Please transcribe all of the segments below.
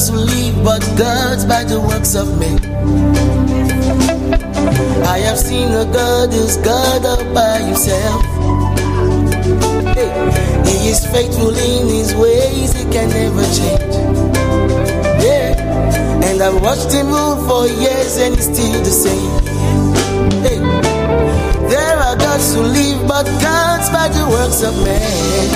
gods who live, but gods by the works of men. I have seen a God who's God all by himself. Hey. He is faithful in his ways, he can never change. Yeah. And I've watched him move for years and he's still the same. Hey. There are gods who live, but gods by the works of men.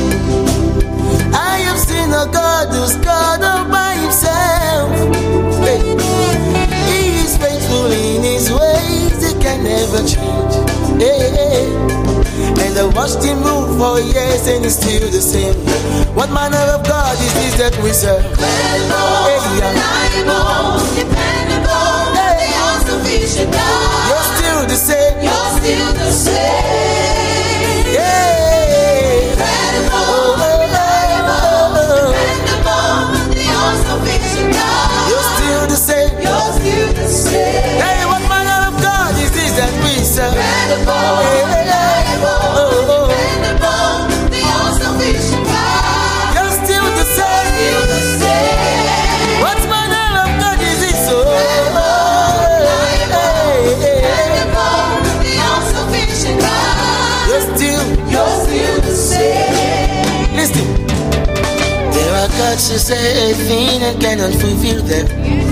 I have seen a God who's God all by himself. Hey. He is faithful in his ways, he can never change. Hey. And I watched him move for years and he's still the same. What manner of God is this that we serve? Credible, reliable, dependable, the all-sufficient God. You're still the same. You're still the same. Yeah. Credible, reliable, dependable, the all-sufficient God. You're still the same. You're still the same. Hey, what manner of God is this that we serve? Credible, reliable, dependable, the all-sufficient God. You're still the same. Still the same. What manner of God is this? Oh, The all-sufficient God. you're still the same. Listen. There are gods who say a thing and cannot fulfill them.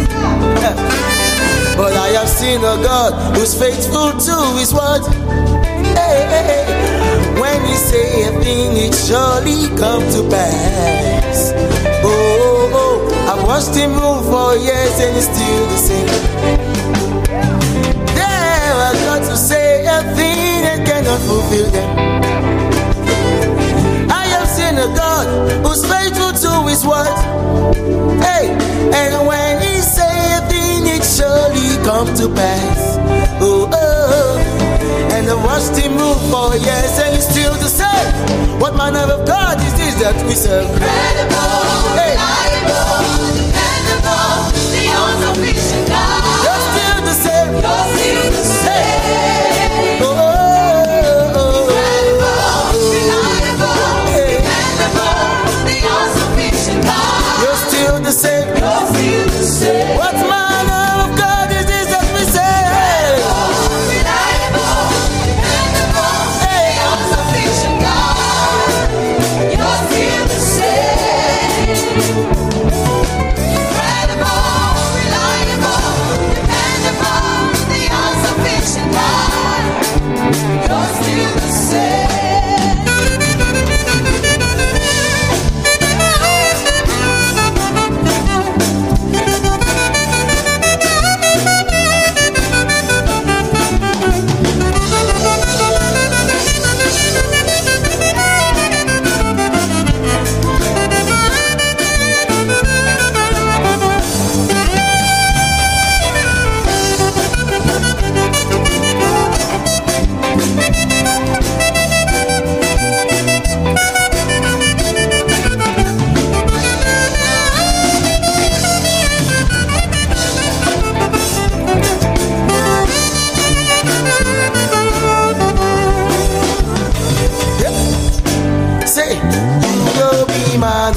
But I have seen a God who's faithful to his word. Hey, hey, hey. When he say a thing, it surely come to pass. Oh, oh, I've watched him move for years and he's still the same. There are gods who say a thing and cannot fulfill them. I have seen a God who's faithful to his word. Hey, and when he say a thing, it surely come to pass. Oh, oh, and I watched him move for years and he's still the same. What manner of God is this that we serve? Credible, Hey. reliable, dependable, the all-sufficient God. You're still the same. You're still the same. Oh, oh, oh, oh. Credible, reliable, Hey. dependable, the all-sufficient God. You're still the same. You're still the same. What manner of God is this that we serve? Reliable, dependable, the all-sufficient God. You're still the same. Credible, reliable, dependable, the all-sufficient God. You're still the same. Say, you know be man.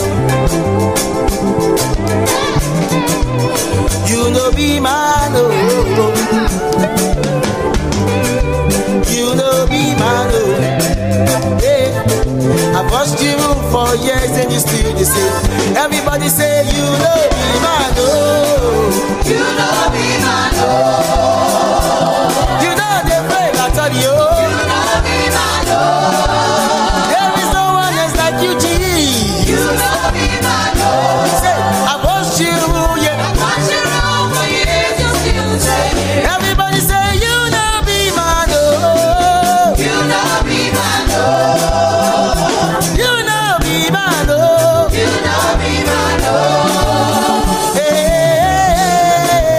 You know be man. You know be man. Yeah. I've watched you for years and you still the same. Everybody say you know be man. You know me, man. You know the way I tell you. You know me, man. There is no one else like you, G. You know me, man. Say, I've watched you, yeah. Watch your own for years, you're still the same. Everybody say you know be man. You know me, man. You know be man. You know me, man. Hey, hey, hey,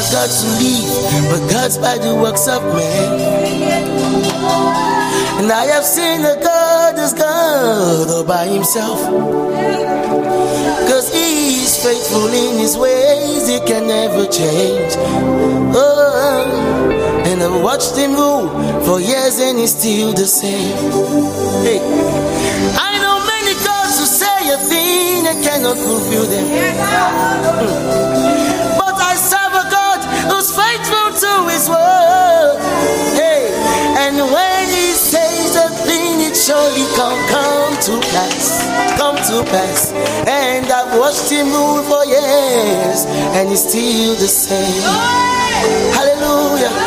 by God to live, but God's by the works of man. And I have seen a God is God all by himself. Cause he is faithful in his ways, he can never change. Oh, and I've watched him rule for years and he's still the same. Hey, I know many gods who say a thing and cannot fulfill them. But I serve a God who's faithful to his word. Hey, and when he says a thing, it surely come to pass. Come to pass. And I've watched him rule for years and he's still the same. Hallelujah.